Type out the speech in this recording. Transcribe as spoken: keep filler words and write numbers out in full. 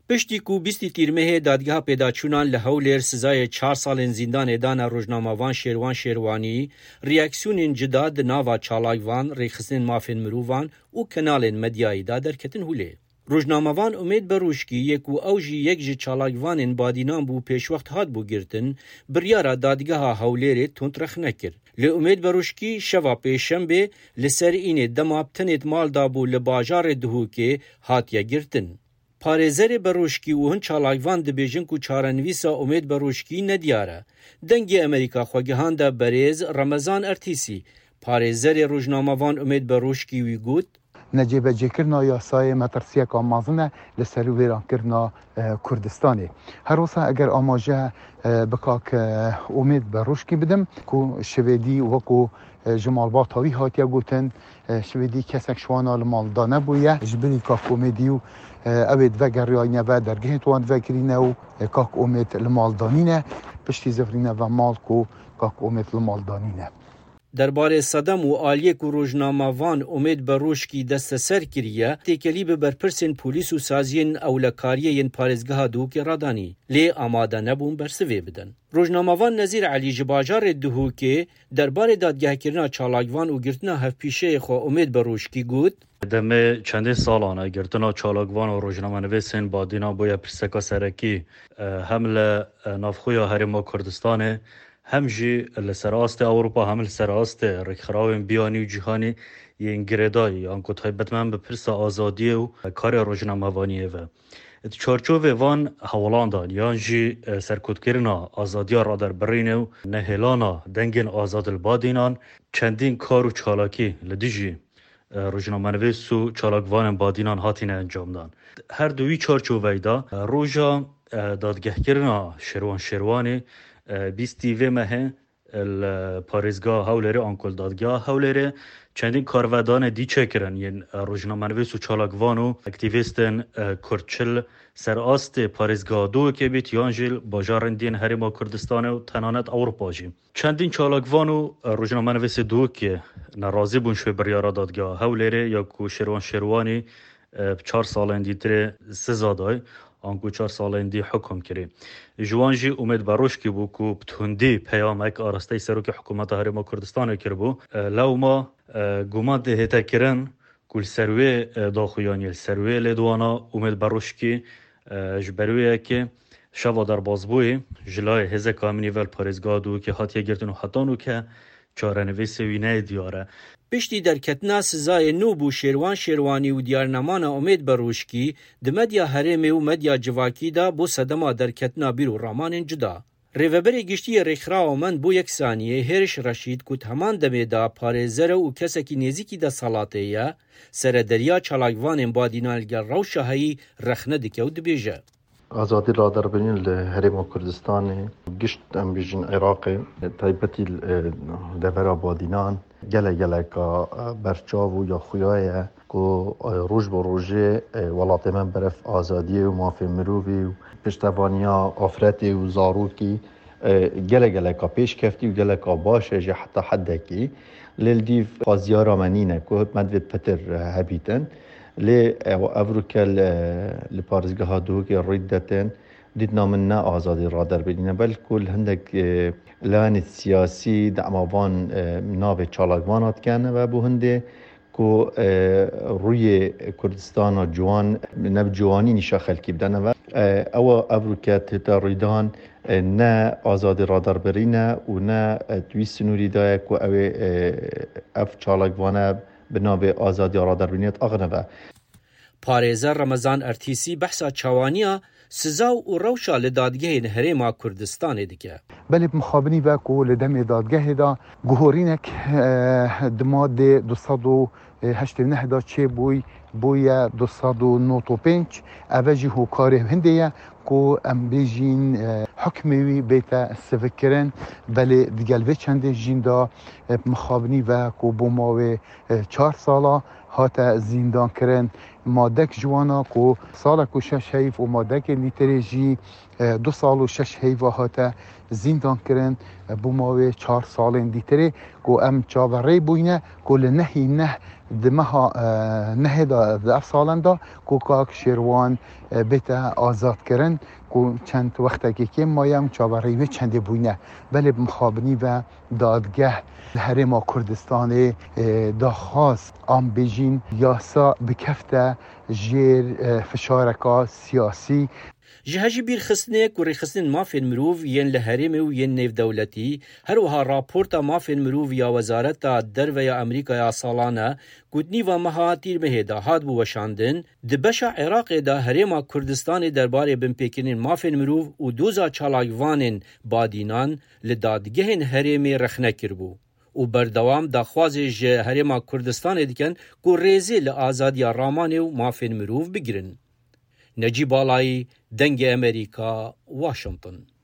پشتی کو بیستی تیرمه دادگاه پیداچونان لهولر سزای چهار سالن زندان دانا روزنامه‌وان شیروان شیروانی ریاکسیون جداد ناوا چالاکوان ریخستن مافین مروان و کانالن مدیایی دا درکتن هوله. روزنامه‌وان امید بروشکی یک و اوجی یک ج چالاکوانن بادینان بو پیش وقت هات بو گرتن بریارا دادگاه هولر تونترخ نکر. ل امید بروشکی شوا پیشنبه لسر اینه دماب تنت مال دابو لباجار دهوکه هات یا گرتن. پارێزەرێ بەڕۆشکی و هەن چالاکوان دەبێژن و چارەنویسا ئومێد بەڕۆشکی نەدیارە. دەنگی ئەمریکا خۆگەهاندا بەرێز ڕەمەزان ئەرتیسی. پارێزەرێ ڕۆژنامەوان ئومێد بەڕۆشکی وی گوت نەجێبەجێکردنا یاسای مەترسیەکە مازنە لەسەر وێرانکردنا کوردستانی. هەروەسا ئەگەر ئاماژە بکاک ئومێد بەڕۆشکی بدەم کو شوێدی وەکو جمالباتاوی هاتیە گوتن شوێدی کەسێک شوانە لە ماڵدا نەبوویە ژبری کاک ئومێدی و ئەوێت ڤەگەڕیاینەوە دەرگێتوان ڤەکرینە و کاک ئومێد لە ماڵدانینە پشتی زەفرینەوە ماڵک و کاک ئومێد لە ماڵدانینە. درباره صدم و آلیک و روزنامه‌وان امید بروشکی دست سر کریه تکلی به برپرسین پولیس و سازین اولکاریین پارێزگەها دووکێ ڕادانی لێ ئامادە نەبوون بەرسەوێ بدەن. روزنامه‌وان نەزیر عەلی ji bajarê Duhokê derbarê dadgehkirina çalakvan û girtina hevpîşeyê xwe Umêd Beroşkî got demê çendê salan e girtina çalakvan û rojnamenivîsên badîna bûye pirseka serekî hem li navxuya Herêma Kurdistanê hem jî li serastê Ewropa hem li serastê rêkxerawên biyanî û cîhanî yên girêdayî an ku taybetmend bi pirsa azadiyê û karê rojnamevaniyê ve. Di çarçovê van hewalandan yan jî serkûtkirina azadiya raderbirînê û nehêlana dengên azadilbadînan çendîn kar û çalakî li dijî rojnamenivîs û çalakvanên badînan hatîne encamdan. Her du wî çarçoveyê da roja dadgehkirina Şêrwan Şêrwanê بیستی و مه پارێزگا هەولێرê an دادگا هەولێرê çendîn karvedanê dî çêkirin yên rojnamenivîs û çalakvan û aktivîstên Kurdçil serastê parêzgeha Duhokê bît yan jî bajarên dîn Herêma Kurdistanê û tenanet Ewropa jî. Çendîn çalakvan û rojnamenivîsê Duhokê nerazî bûn ji biryara dadgeha Hewlêrê ya ku Şêrwan Şêrwanî çar salên dîtirê siza day an ku çar salên dî hukm kirî. Ji wan jî Umêd Beroşkî bû ku bi tundî peyamek arasteyê Serokê Hikûmeta Herêma Kurdistanê kiribû. Lewma guman tê hête kirin ku li ser wê daxuyaniyê li ser wê lêdwana Umêd Beroşkî ji ber wê yekê şeva derbasbûyê ji layê hêzeka Minîvel Parêzgeha Duhokê hatiye girtin û heta nûke çarenivîsê wî neyê diyar e. پشتی درکتنا سزای نو بو شیروان شیروانی و دیارنمانا امید بروشکی د مدیا هرمی و مدیا جواکی دا بو صدما درکتنا بیرو رامان جدا. ریوبری گشتی ریخراو من بو یک ثانیه هرش رشید کت همان دمه دا پارێزەرە و کەسێکی نێزیکی دا سەڵاتەیە سەرەدەریا چالاکوانên بادینالگەر ڕەوشەهەیی رەخنە دکە و دبێژە. آزادی رادربرین ل هرێما کوردستانê gişt em bêjin Iraqê taybetî devera badînan gelek geleka berçav û ya xuya ye ku roj bi rojê welatê me beref azadiyê û mafê mirovî û piştevaniya afretê û zarokî gelek geleka pêşkeftî û geleka baş e ji heta hedekî lêl dîv xwaziyara me nîne ku me divê petir hebîtin. Lê evrûke li parêzgeha Duhokê rîddetin dîtna min ne azadî raderbirîne belku li hindek lanê siyasî demavan navê çalakvan hatken ve bu hindê ku rûyê Kurdistana ciwan ne bi ciwanî nîşa xelkî bidene ve ewa evrûke têta rîdan ne azadî raderbirîne û ne wî sinûrî daye ku ew ê ev çalakvane bi navê azadiya raderbirînê axine. پارێزەر ڕەمەزان ئەرتیسی بەحسا چاوانیە سزا و ڕەوشە لە دادگەهên Herêma Kurdistanê dike. Belê mixabinî ve ku li demê dadgehê da guhorînek di madê du sed û heştê neh da çêbûy bûye du sed û nod û pênc ev jî hokarê hindê ye ku em bêjîn hukmê wî bête sivikkirin belê digel vê çendê jîn da mixabinî ve ku bû mavê çar sala hate zîndankirin madek ji wana ku salek û şeş heyv û madekên lîterê jî du sal û şeş heyva hate zîndankirin bû mavê çar salên dîtirê ku em çaverê bûyne ku li nehî neh دمها نهدا ضعف سالن دا کوکاک شیروان بیت آزاد کرن کو چند وقت که که مایم چابریوی چند بوینه بله مخابنی و دادگه هرم کردستان دا خواست آم بیجین یاسا بکفته جیر فشارکا سیاسی جهجی بیر خستنه کوری خستن مافین مروف ین لحرم و ین نیو دولتی هر وها راپورتا مافین مروف یا وزارت در و یا امریکا یا سالانه گوتنی و مهاتیر مهدا هاد بو وشاندن دبشا عراق دا هرم کردستان درباره بن پیکنین مافین مروف و دوزا چالاگوانین بادینان لدادگهن هرم رخنه کربو و بردوام دا خوازج هرم کردستان دیکن کو ریزی لآزادی رامان و مافین مروف بگیرن. نجیب آلایی دنگ امریکا واشنطن